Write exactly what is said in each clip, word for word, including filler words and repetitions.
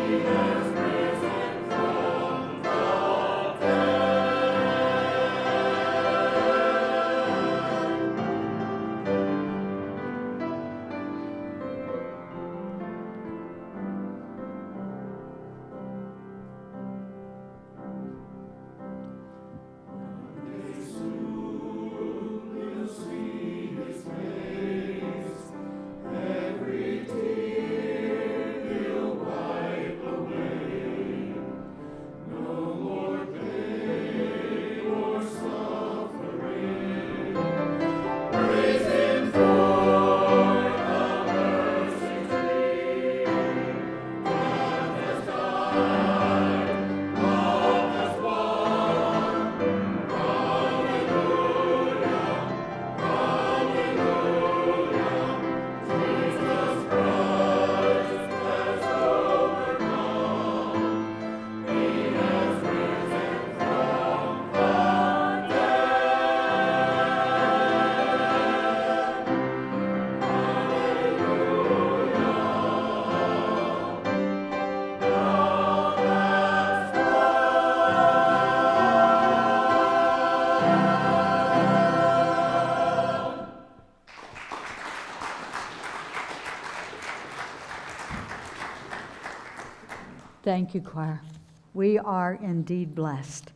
Thank you, choir. We are indeed blessed.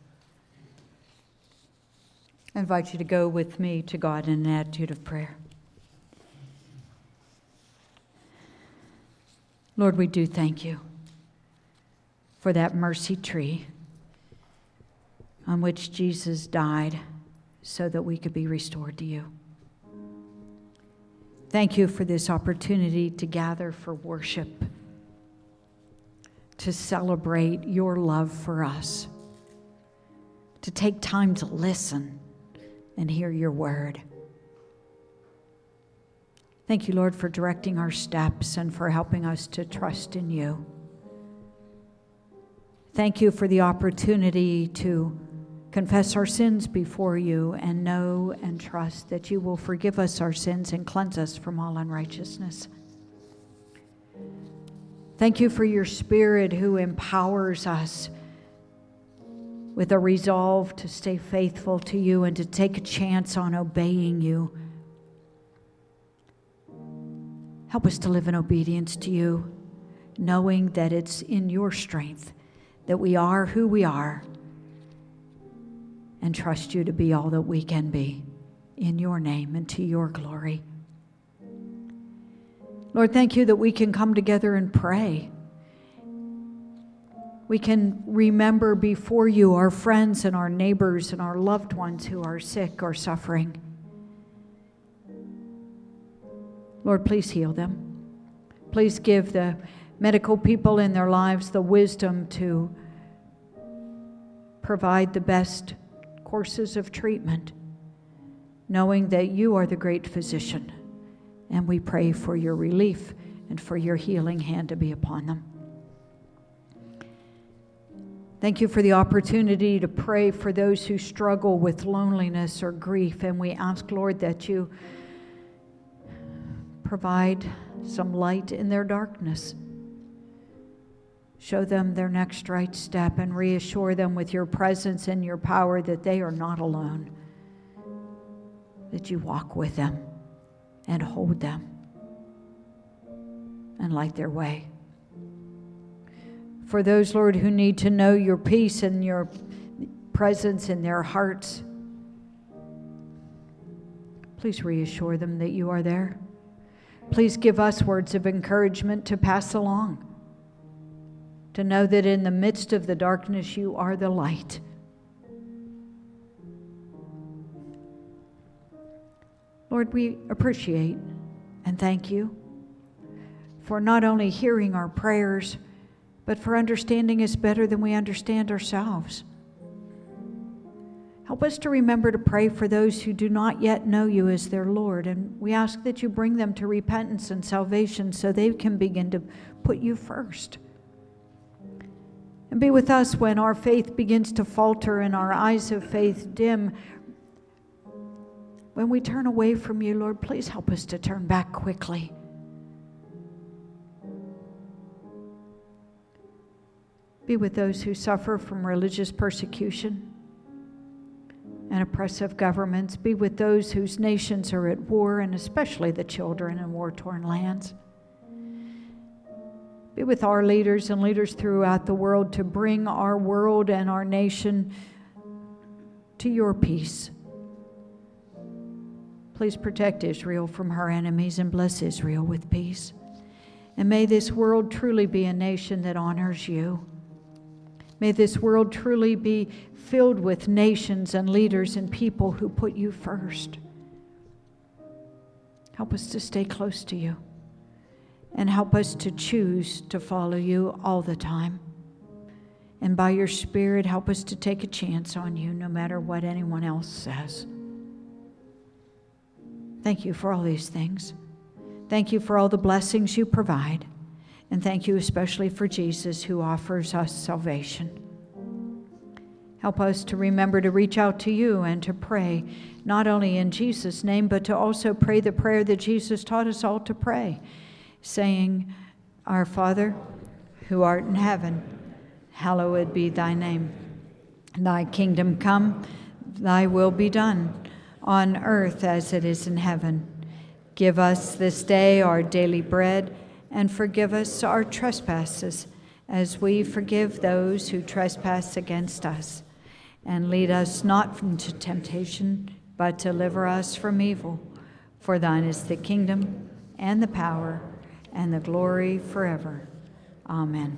I invite you to go with me to God in an attitude of prayer. Lord, we do thank you for that mercy tree on which Jesus died so that we could be restored to you. Thank you for this opportunity to gather for worship, to celebrate your love for us, to take time to listen and hear your word. Thank you, Lord, for directing our steps and for helping us to trust in you. Thank you for the opportunity to confess our sins before you and know and trust that you will forgive us our sins and cleanse us from all unrighteousness. Thank you for your Spirit who empowers us with a resolve to stay faithful to you and to take a chance on obeying you. Help us to live in obedience to you, knowing that it's in your strength that we are who we are, and trust you to be all that we can be in your name and to your glory. Lord, thank you that we can come together and pray. We can remember before you our friends and our neighbors and our loved ones who are sick or suffering. Lord, please heal them. Please give the medical people in their lives the wisdom to provide the best courses of treatment, knowing that you are the great physician. And we pray for your relief and for your healing hand to be upon them. Thank you for the opportunity to pray for those who struggle with loneliness or grief. And we ask, Lord, that you provide some light in their darkness. Show them their next right step and reassure them with your presence and your power that they are not alone, that you walk with them and hold them and light their way. For those, Lord, who need to know your peace and your presence in their hearts, please reassure them that you are there. Please give us words of encouragement to pass along, to know that in the midst of the darkness, you are the light. Lord, we appreciate and thank you for not only hearing our prayers, but for understanding us better than we understand ourselves. Help us to remember to pray for those who do not yet know you as their Lord, and we ask that you bring them to repentance and salvation so they can begin to put you first. And be with us when our faith begins to falter and our eyes of faith dim. When we turn away from you, Lord, please help us to turn back quickly. Be with those who suffer from religious persecution and oppressive governments. Be with those whose nations are at war, and especially the children in war-torn lands. Be with our leaders and leaders throughout the world to bring our world and our nation to your peace. Please protect Israel from her enemies and bless Israel with peace. And may this world truly be a nation that honors you. May this world truly be filled with nations and leaders and people who put you first. Help us to stay close to you, and help us to choose to follow you all the time. And by your Spirit, help us to take a chance on you no matter what anyone else says. Thank you for all these things. Thank you for all the blessings you provide. And thank you especially for Jesus, who offers us salvation. Help us to remember to reach out to you and to pray, not only in Jesus' name, but to also pray the prayer that Jesus taught us all to pray, saying, Our Father, who art in heaven, hallowed be thy name. Thy kingdom come, thy will be done, on earth as it is in heaven. Give us this day our daily bread, and forgive us our trespasses, as we forgive those who trespass against us. And lead us not into temptation, but deliver us from evil. For thine is the kingdom, and the power, and the glory forever. Amen.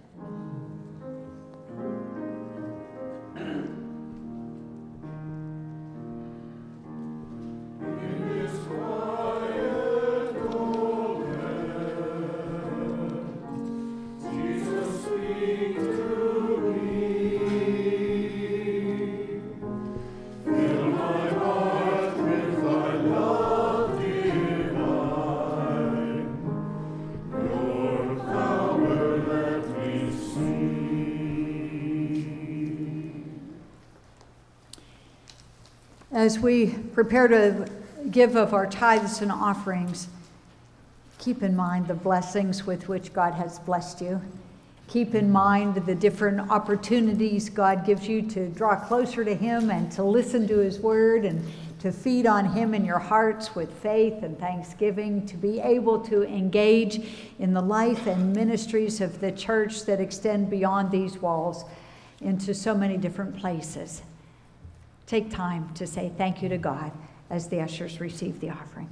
As we prepare to give of our tithes and offerings, keep in mind the blessings with which God has blessed you. Keep in mind the different opportunities God gives you to draw closer to Him and to listen to His Word and to feed on Him in your hearts with faith and thanksgiving, to be able to engage in the life and ministries of the church that extend beyond these walls into so many different places. Take time to say thank you to God as the ushers receive the offering.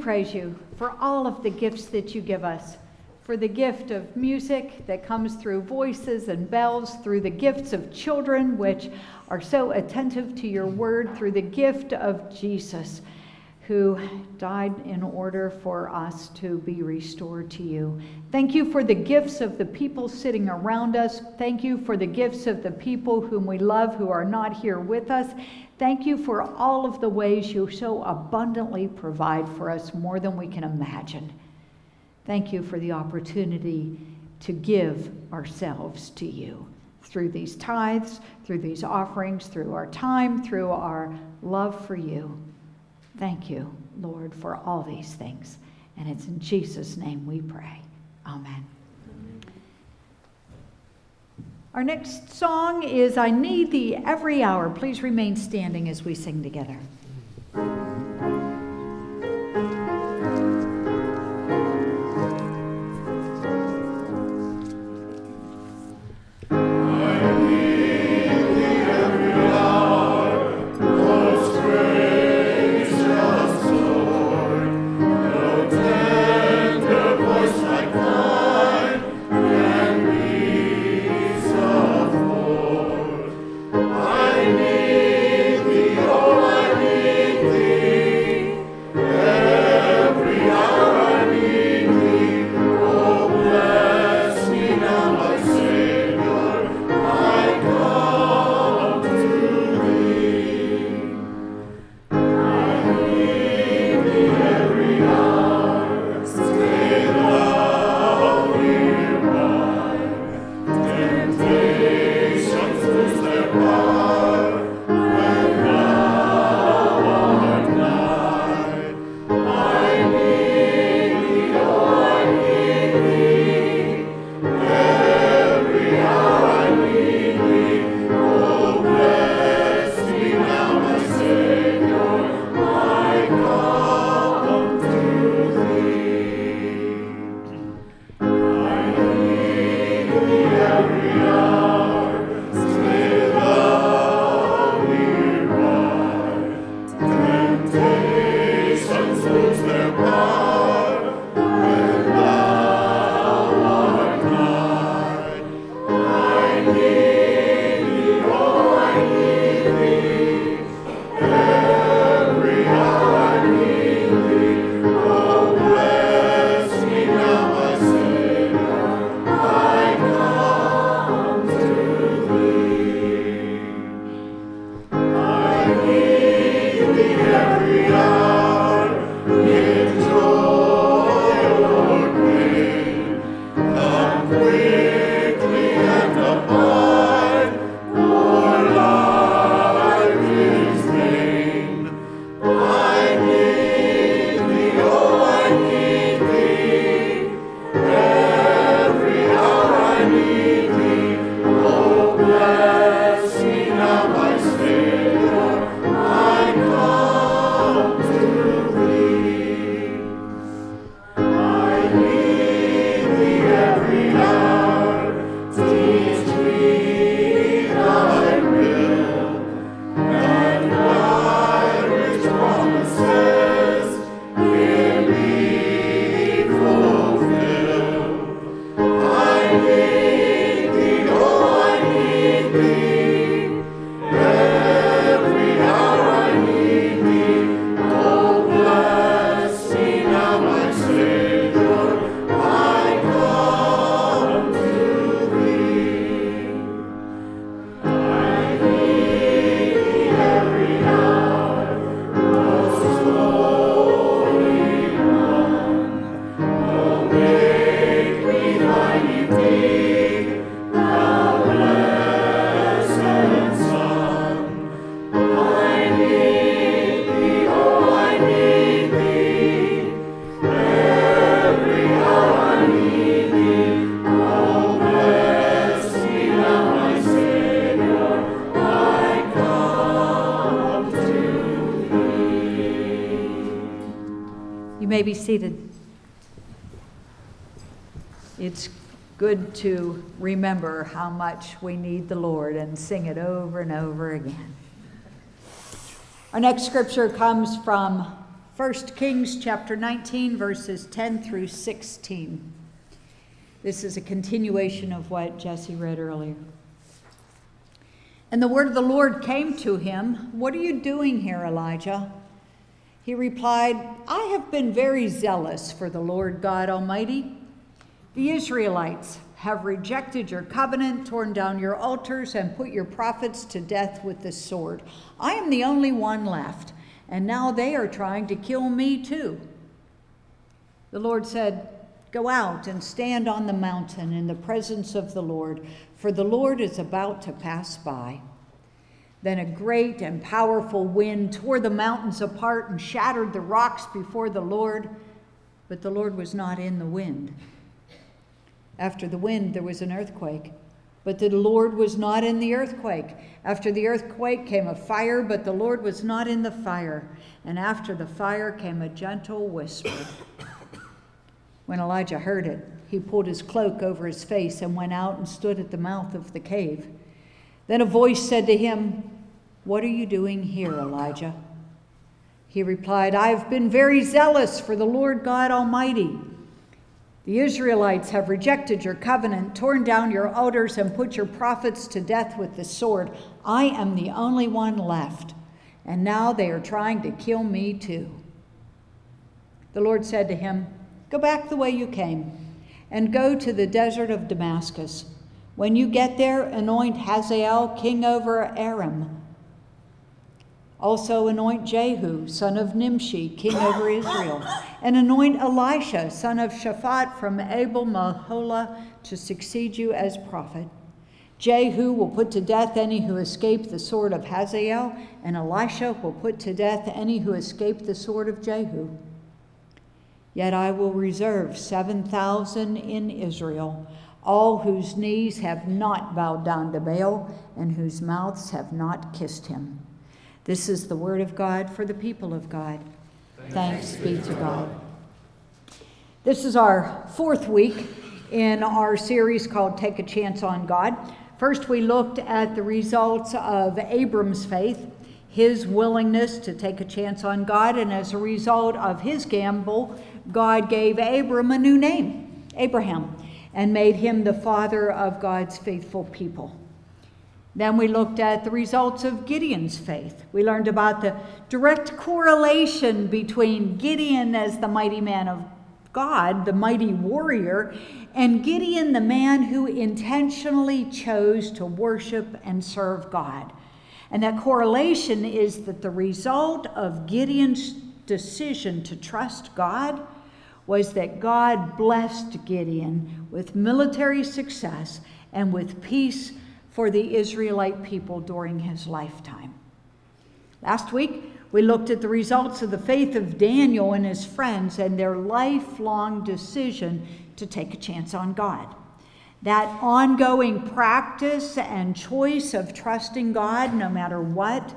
praise you for all of the gifts that you give us, for the gift of music that comes through voices and bells, through the gifts of children which are so attentive to your word, through the gift of Jesus, who died in order for us to be restored to you. Thank you for the gifts of the people sitting around us. Thank you for the gifts of the people whom we love who are not here with us. Thank you for all of the ways you so abundantly provide for us, more than we can imagine. Thank you for the opportunity to give ourselves to you through these tithes, through these offerings, through our time, through our love for you. Thank you, Lord, for all these things. And it's in Jesus' name we pray. Amen. Our next song is I Need Thee Every Hour. Please remain standing as we sing together. You may be seated. It's good to remember how much we need the Lord and sing it over and over again. Our next scripture comes from First Kings chapter nineteen, verses ten through sixteen. This is a continuation of what Jesse read earlier. And the word of the Lord came to him, "What are you doing here, Elijah?" He replied, "I have been very zealous for the Lord God Almighty. The Israelites have rejected your covenant, torn down your altars, and put your prophets to death with the sword. I am the only one left, and now they are trying to kill me too." The Lord said, "Go out and stand on the mountain in the presence of the Lord, for the Lord is about to pass by." Then a great and powerful wind tore the mountains apart and shattered the rocks before the Lord, but the Lord was not in the wind. After the wind, there was an earthquake, but the Lord was not in the earthquake. After the earthquake came a fire, but the Lord was not in the fire. And after the fire came a gentle whisper. When Elijah heard it, he pulled his cloak over his face and went out and stood at the mouth of the cave. Then a voice said to him, "What are you doing here, Elijah?" He replied, "I have been very zealous for the Lord God Almighty. The Israelites have rejected your covenant, torn down your altars, and put your prophets to death with the sword. I am the only one left, and now they are trying to kill me too." The Lord said to him, "Go back the way you came, and go to the desert of Damascus. When you get there, anoint Hazael king over Aram. Also anoint Jehu, son of Nimshi, king over Israel, and anoint Elisha, son of Shaphat from Abel-Meholah, to succeed you as prophet. Jehu will put to death any who escape the sword of Hazael, and Elisha will put to death any who escape the sword of Jehu. Yet I will reserve seven thousand in Israel, all whose knees have not bowed down to Baal, and whose mouths have not kissed him." This is the word of God for the people of God. Thanks, Thanks be to God. This is our fourth week in our series called Take a Chance on God. First, we looked at the results of Abram's faith, his willingness to take a chance on God, and as a result of his gamble, God gave Abram a new name, Abraham, and made him the father of God's faithful people. Then we looked at the results of Gideon's faith. We learned about the direct correlation between Gideon as the mighty man of God, the mighty warrior, and Gideon, the man who intentionally chose to worship and serve God. And that correlation is that the result of Gideon's decision to trust God was that God blessed Gideon with military success and with peace for the Israelite people during his lifetime. Last week, we looked at the results of the faith of Daniel and his friends and their lifelong decision to take a chance on God. That ongoing practice and choice of trusting God no matter what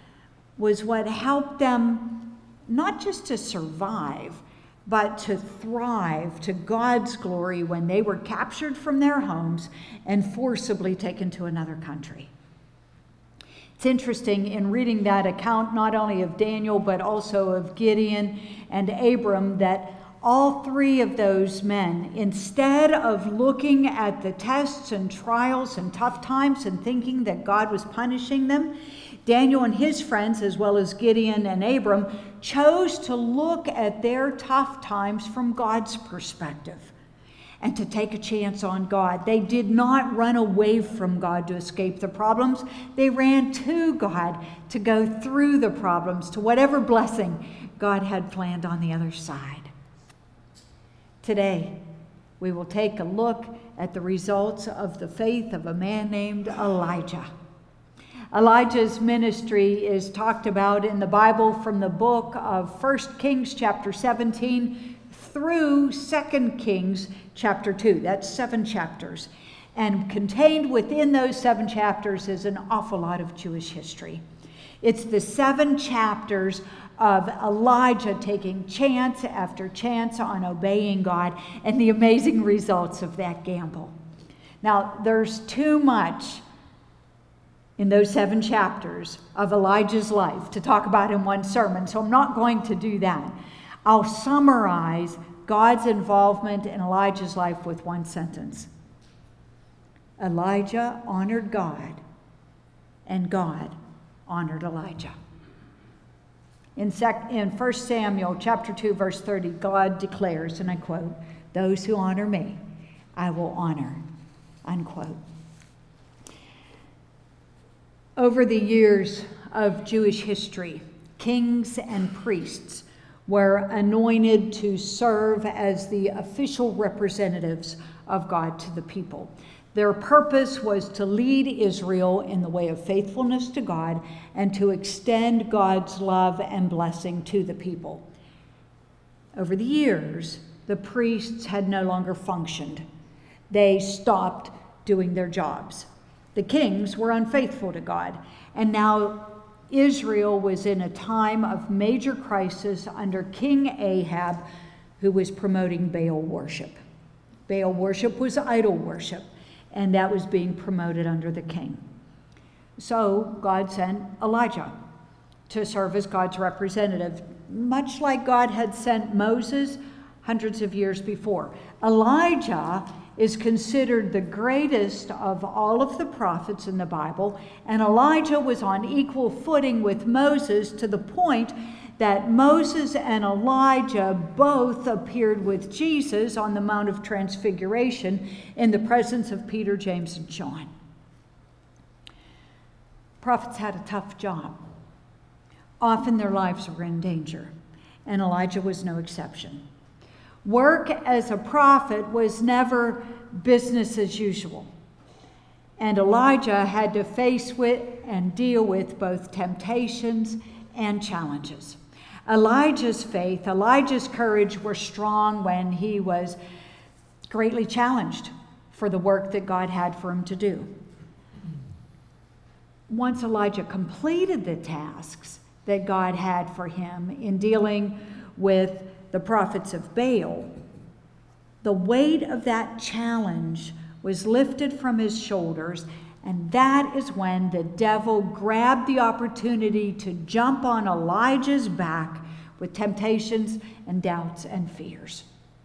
was what helped them not just to survive, but to thrive to God's glory when they were captured from their homes and forcibly taken to another country. It's interesting in reading that account, not only of Daniel, but also of Gideon and Abram, that all three of those men, instead of looking at the tests and trials and tough times and thinking that God was punishing them, Daniel and his friends, as well as Gideon and Abram, chose to look at their tough times from God's perspective and to take a chance on God. They did not run away from God to escape the problems. They ran to God to go through the problems, to whatever blessing God had planned on the other side. Today, we will take a look at the results of the faith of a man named Elijah. Elijah's ministry is talked about in the Bible from the book of First Kings chapter seventeen through Second Kings chapter two. That's seven chapters. And contained within those seven chapters is an awful lot of Jewish history. It's the seven chapters of Elijah taking chance after chance on obeying God and the amazing results of that gamble. Now, there's too much in those seven chapters of Elijah's life to talk about in one sermon, so I'm not going to do that. I'll summarize God's involvement in Elijah's life with one sentence. Elijah honored God, and God honored Elijah. In, sec- in First Samuel chapter two, verse thirty, God declares, and I quote, "Those who honor me, I will honor," unquote. Over the years of Jewish history, kings and priests were anointed to serve as the official representatives of God to the people. Their purpose was to lead Israel in the way of faithfulness to God and to extend God's love and blessing to the people. Over the years, the priests had no longer functioned. They stopped doing their jobs. The kings were unfaithful to God, and now Israel was in a time of major crisis under King Ahab, who was promoting Baal worship. Baal worship was idol worship, and that was being promoted under the king. So God sent Elijah to serve as God's representative, much like God had sent Moses hundreds of years before. Elijah is considered the greatest of all of the prophets in the Bible, and Elijah was on equal footing with Moses to the point that Moses and Elijah both appeared with Jesus on the Mount of Transfiguration in the presence of Peter, James, and John. Prophets had a tough job. Often their lives were in danger, and Elijah was no exception. Work as a prophet was never business as usual. And Elijah had to face with and deal with both temptations and challenges. Elijah's faith, Elijah's courage were strong when he was greatly challenged for the work that God had for him to do. Once Elijah completed the tasks that God had for him in dealing with the prophets of Baal, the weight of that challenge was lifted from his shoulders, and that is when the devil grabbed the opportunity to jump on Elijah's back with temptations and doubts and fears.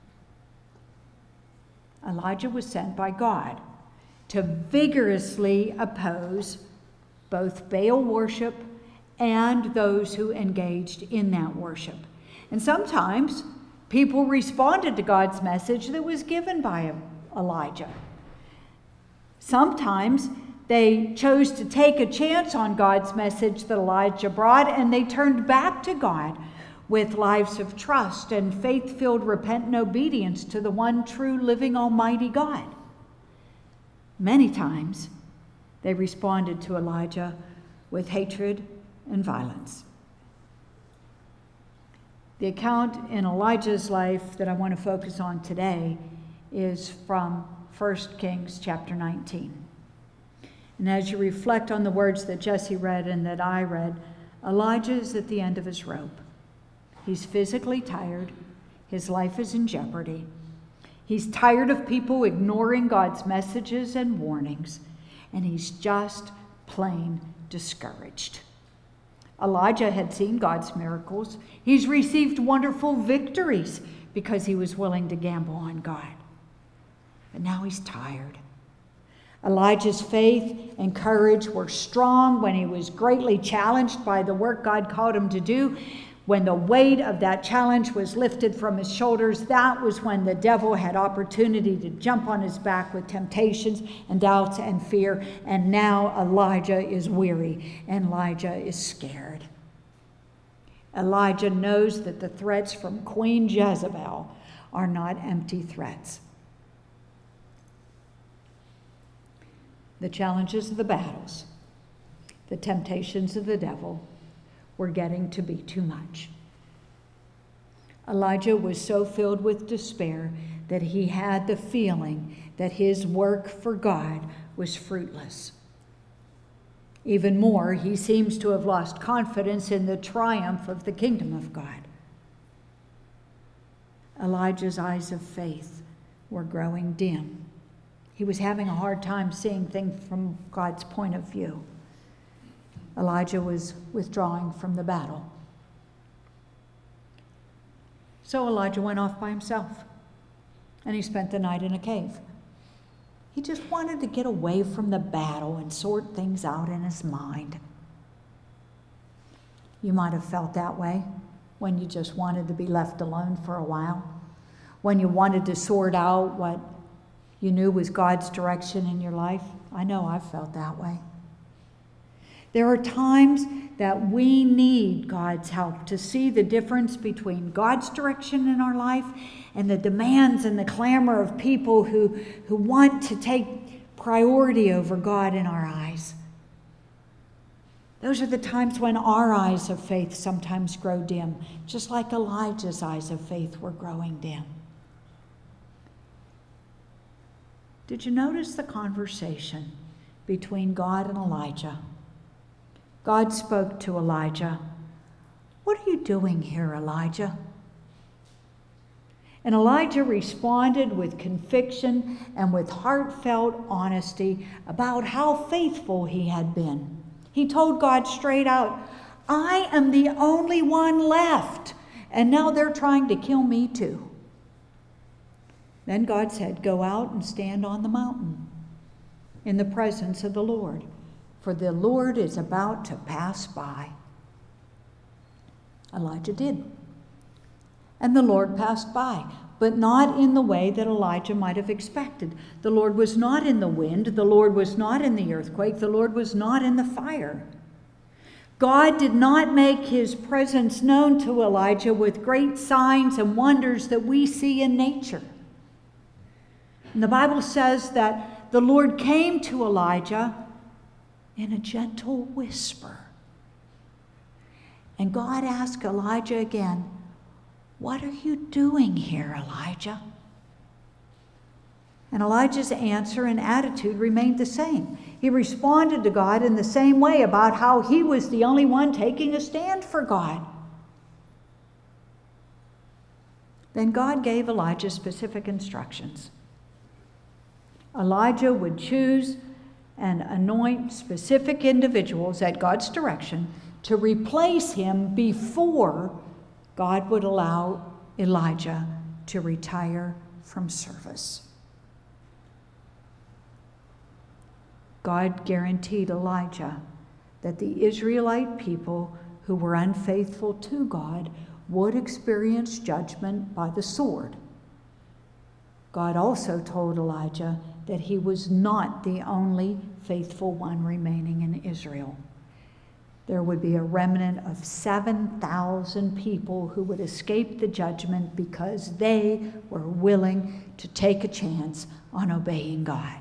Elijah was sent by God to vigorously oppose both Baal worship and those who engaged in that worship. And sometimes people responded to God's message that was given by Elijah. Sometimes they chose to take a chance on God's message that Elijah brought, and they turned back to God with lives of trust and faith-filled repentant obedience to the one true living almighty God. Many times they responded to Elijah with hatred and violence. The account in Elijah's life that I want to focus on today is from First Kings chapter nineteen. And as you reflect on the words that Jesse read and that I read, Elijah is at the end of his rope. He's physically tired. His life is in jeopardy. He's tired of people ignoring God's messages and warnings, and he's just plain discouraged. Elijah had seen God's miracles. He's received wonderful victories because he was willing to gamble on God. But now he's tired. Elijah's faith and courage were strong when he was greatly challenged by the work God called him to do. When the weight of that challenge was lifted from his shoulders, that was when the devil had opportunity to jump on his back with temptations and doubts and fear. And now Elijah is weary and Elijah is scared. Elijah knows that the threats from Queen Jezebel are not empty threats. The challenges of the battles, the temptations of the devil, were getting to be too much. Elijah was so filled with despair that he had the feeling that his work for God was fruitless. Even more, he seems to have lost confidence in the triumph of the kingdom of God. Elijah's eyes of faith were growing dim. He was having a hard time seeing things from God's point of view. Elijah was withdrawing from the battle. So Elijah went off by himself, and he spent the night in a cave. He just wanted to get away from the battle and sort things out in his mind. You might have felt that way when you just wanted to be left alone for a while, when you wanted to sort out what you knew was God's direction in your life. I know I've felt that way. There are times that we need God's help to see the difference between God's direction in our life and the demands and the clamor of people who, who want to take priority over God in our eyes. Those are the times when our eyes of faith sometimes grow dim, just like Elijah's eyes of faith were growing dim. Did you notice the conversation between God and Elijah? God spoke to Elijah, "What are you doing here, Elijah?" And Elijah responded with conviction and with heartfelt honesty about how faithful he had been. He told God straight out, "I am the only one left, and now they're trying to kill me too." Then God said, "Go out and stand on the mountain in the presence of the Lord, for the Lord is about to pass by." Elijah did. And the Lord passed by, but not in the way that Elijah might have expected. The Lord was not in the wind. The Lord was not in the earthquake. The Lord was not in the fire. God did not make his presence known to Elijah with great signs and wonders that we see in nature. And the Bible says that the Lord came to Elijah in a gentle whisper. And God asked Elijah again, "What are you doing here, Elijah?" And Elijah's answer and attitude remained the same. He responded to God in the same way about how he was the only one taking a stand for God. Then God gave Elijah specific instructions. Elijah would choose and anoint specific individuals at God's direction to replace him before God would allow Elijah to retire from service. God guaranteed Elijah that the Israelite people who were unfaithful to God would experience judgment by the sword. God also told Elijah that he was not the only faithful one remaining in Israel. There would be a remnant of seven thousand people who would escape the judgment because they were willing to take a chance on obeying God.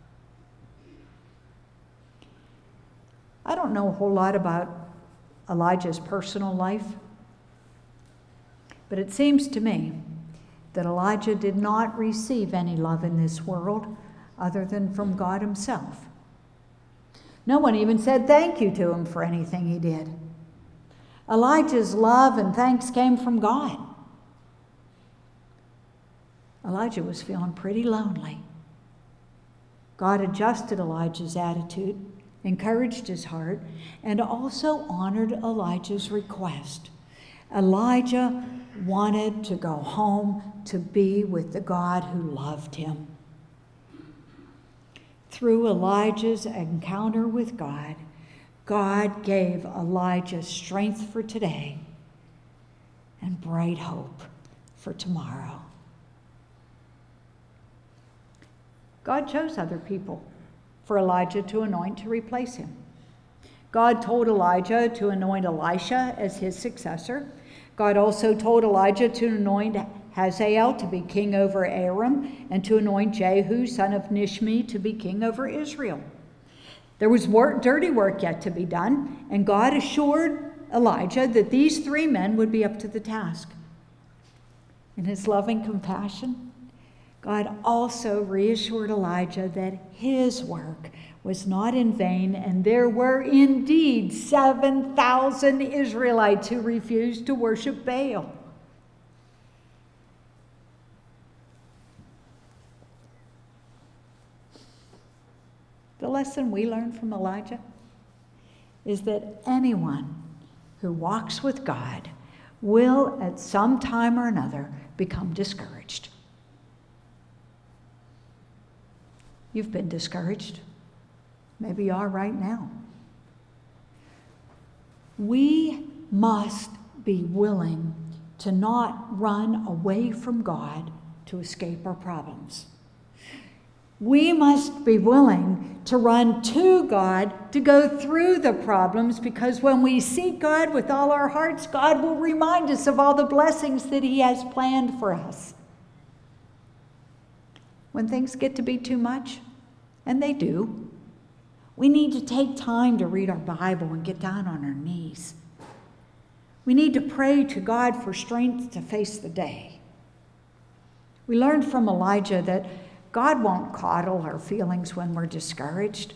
I don't know a whole lot about Elijah's personal life, but it seems to me that Elijah did not receive any love in this world other than from God himself. No one even said thank you to him for anything he did. Elijah's love and thanks came from God. Elijah was feeling pretty lonely. God adjusted Elijah's attitude, encouraged his heart, and also honored Elijah's request. Elijah wanted to go home to be with the God who loved him. Through Elijah's encounter with God, God gave Elijah strength for today and bright hope for tomorrow. God chose other people for Elijah to anoint to replace him. God told Elijah to anoint Elisha as his successor. God also told Elijah to anoint Hazael to be king over Aram and to anoint Jehu, son of Nishmi, to be king over Israel. There was work, dirty work yet to be done, and God assured Elijah that these three men would be up to the task. In his loving compassion, God also reassured Elijah that his work was not in vain, and there were indeed seven thousand Israelites who refused to worship Baal. The lesson we learn from Elijah is that anyone who walks with God will at some time or another become discouraged. You've been discouraged. Maybe you are right now. We must be willing to not run away from God to escape our problems. We must be willing to run to God to go through the problems, because when we seek God with all our hearts, God will remind us of all the blessings that He has planned for us. When things get to be too much, and they do, we need to take time to read our Bible and get down on our knees. We need to pray to God for strength to face the day. We learned from Elijah that God won't coddle our feelings when we're discouraged.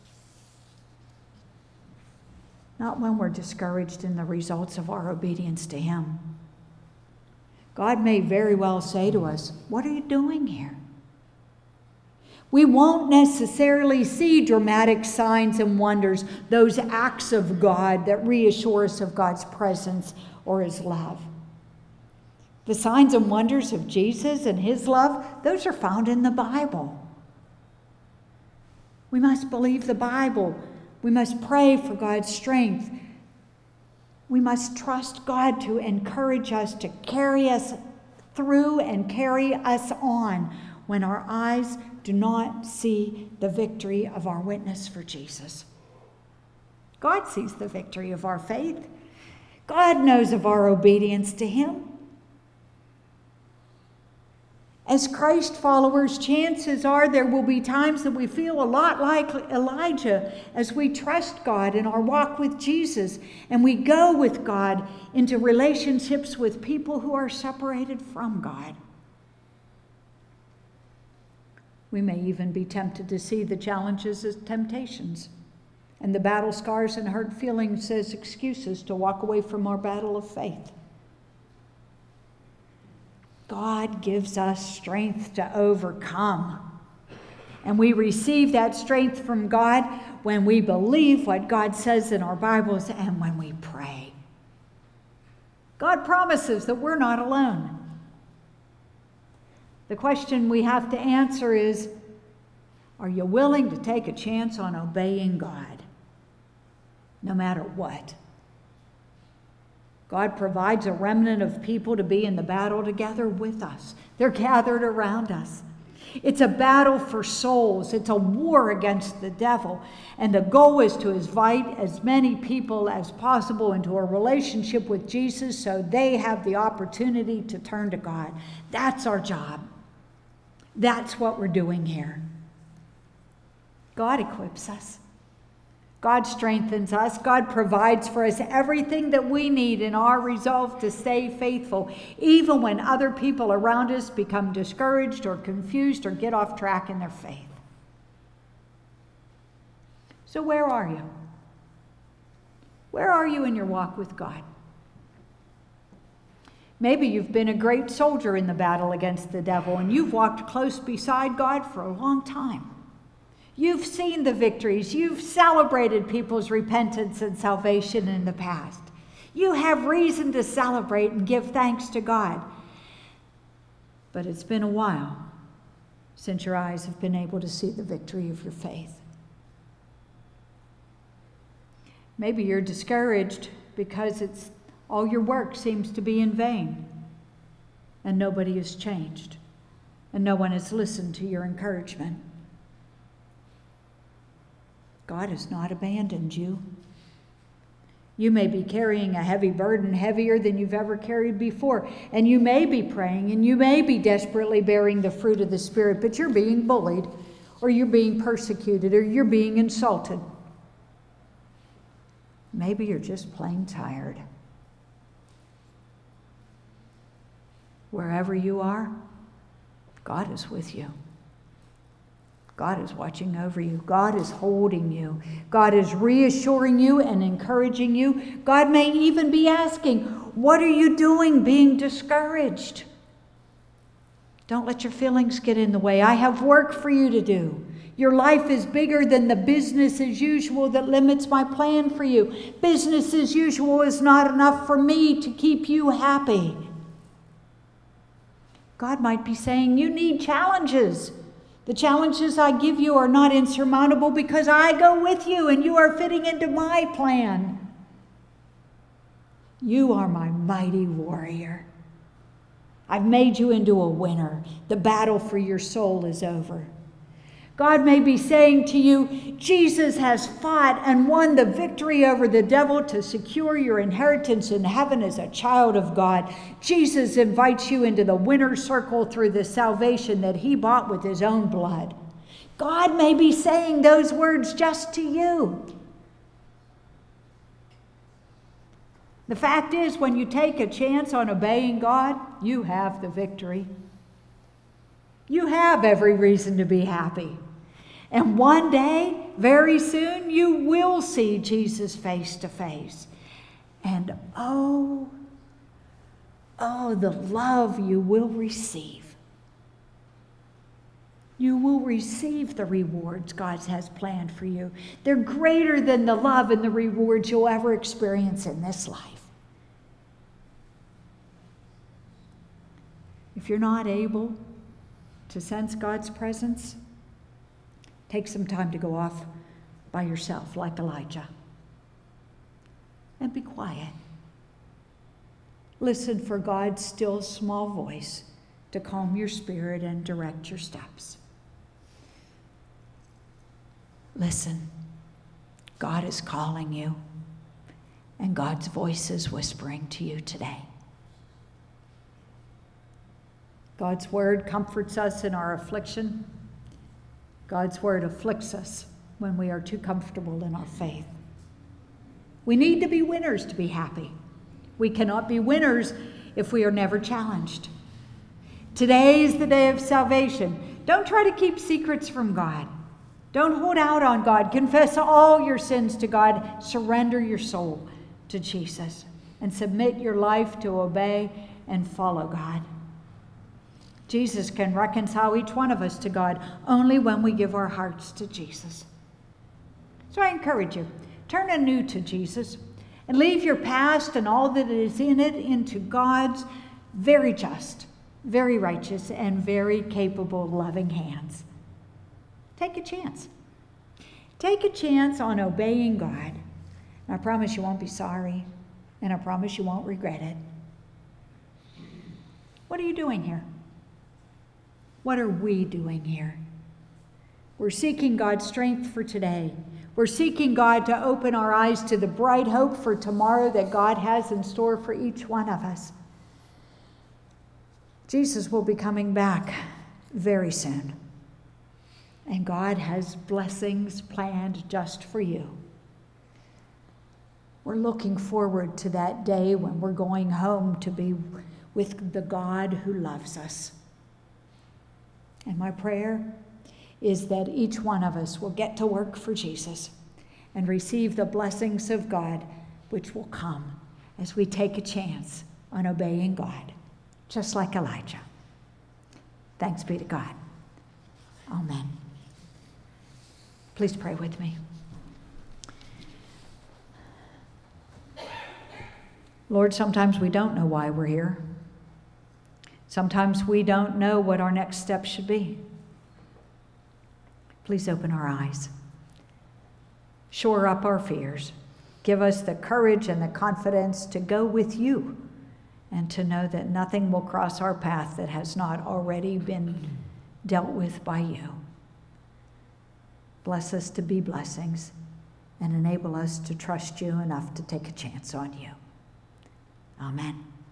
Not when we're discouraged in the results of our obedience to Him. God may very well say to us, "What are you doing here?" We won't necessarily see dramatic signs and wonders, those acts of God that reassure us of God's presence or His love. The signs and wonders of Jesus and His love, those are found in the Bible. We must believe the Bible. We must pray for God's strength. We must trust God to encourage us, to carry us through and carry us on when our eyes do not see the victory of our witness for Jesus. God sees the victory of our faith. God knows of our obedience to Him. As Christ followers, chances are there will be times that we feel a lot like Elijah as we trust God in our walk with Jesus and we go with God into relationships with people who are separated from God. We may even be tempted to see the challenges as temptations and the battle scars and hurt feelings as excuses to walk away from our battle of faith. God gives us strength to overcome. And we receive that strength from God when we believe what God says in our Bibles and when we pray. God promises that we're not alone. The question we have to answer is, are you willing to take a chance on obeying God, no matter what? God provides a remnant of people to be in the battle together with us. They're gathered around us. It's a battle for souls. It's a war against the devil. And the goal is to invite as many people as possible into a relationship with Jesus so they have the opportunity to turn to God. That's our job. That's what we're doing here. God equips us. God strengthens us. God provides for us everything that we need in our resolve to stay faithful, even when other people around us become discouraged or confused or get off track in their faith. So where are you? Where are you in your walk with God? Maybe you've been a great soldier in the battle against the devil and you've walked close beside God for a long time. You've seen the victories. You've celebrated people's repentance and salvation in the past. You have reason to celebrate and give thanks to God. But it's been a while since your eyes have been able to see the victory of your faith. Maybe you're discouraged because it's all your work seems to be in vain and nobody has changed and no one has listened to your encouragement. God has not abandoned you. You may be carrying a heavy burden, heavier than you've ever carried before. And you may be praying and you may be desperately bearing the fruit of the Spirit, but you're being bullied or you're being persecuted or you're being insulted. Maybe you're just plain tired. Wherever you are, God is with you. God is watching over you. God is holding you. God is reassuring you and encouraging you. God may even be asking, what are you doing being discouraged? Don't let your feelings get in the way. I have work for you to do. Your life is bigger than the business as usual that limits my plan for you. Business as usual is not enough for me to keep you happy. God might be saying, you need challenges. The challenges I give you are not insurmountable because I go with you and you are fitting into my plan. You are my mighty warrior. I've made you into a winner. The battle for your soul is over. God may be saying to you, Jesus has fought and won the victory over the devil to secure your inheritance in heaven as a child of God. Jesus invites you into the winner's circle through the salvation that he bought with his own blood. God may be saying those words just to you. The fact is, when you take a chance on obeying God, you have the victory. You have every reason to be happy. And one day, very soon, you will see Jesus face to face. And oh, oh, the love you will receive. You will receive the rewards God has planned for you. They're greater than the love and the rewards you'll ever experience in this life. If you're not able to sense God's presence, take some time to go off by yourself like Elijah and be quiet. Listen for God's still small voice to calm your spirit and direct your steps. Listen, God is calling you, and God's voice is whispering to you today. God's word comforts us in our affliction. God's word afflicts us when we are too comfortable in our faith. We need to be winners to be happy. We cannot be winners if we are never challenged. Today is the day of salvation. Don't try to keep secrets from God. Don't hold out on God. Confess all your sins to God. Surrender your soul to Jesus and submit your life to obey and follow God. Jesus can reconcile each one of us to God only when we give our hearts to Jesus. So I encourage you, turn anew to Jesus and leave your past and all that is in it into God's very just, very righteous, and very capable, loving hands. Take a chance. Take a chance on obeying God. And I promise you won't be sorry, and I promise you won't regret it. What are you doing here? What are we doing here? We're seeking God's strength for today. We're seeking God to open our eyes to the bright hope for tomorrow that God has in store for each one of us. Jesus will be coming back very soon. And God has blessings planned just for you. We're looking forward to that day when we're going home to be with the God who loves us. And my prayer is that each one of us will get to work for Jesus and receive the blessings of God which will come as we take a chance on obeying God, just like Elijah. Thanks be to God. Amen. Please pray with me. Lord, sometimes we don't know why we're here. Sometimes we don't know what our next step should be. Please open our eyes. Shore up our fears. Give us the courage and the confidence to go with you and to know that nothing will cross our path that has not already been dealt with by you. Bless us to be blessings and enable us to trust you enough to take a chance on you. Amen.